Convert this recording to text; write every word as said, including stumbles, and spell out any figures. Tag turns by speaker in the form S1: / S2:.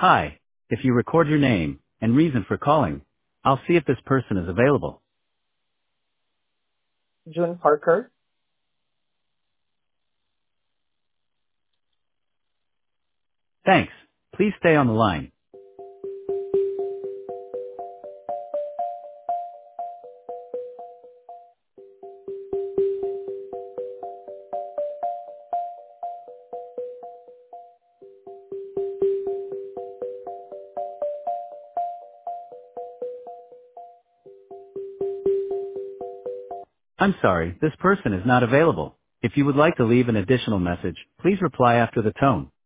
S1: Hi. If you record your name and reason for calling, I'll see if this person is available.
S2: June Parker.
S1: Thanks. Please stay on the line. I'm sorry, this person is not available. If you would like to leave an additional message, please reply after the tone.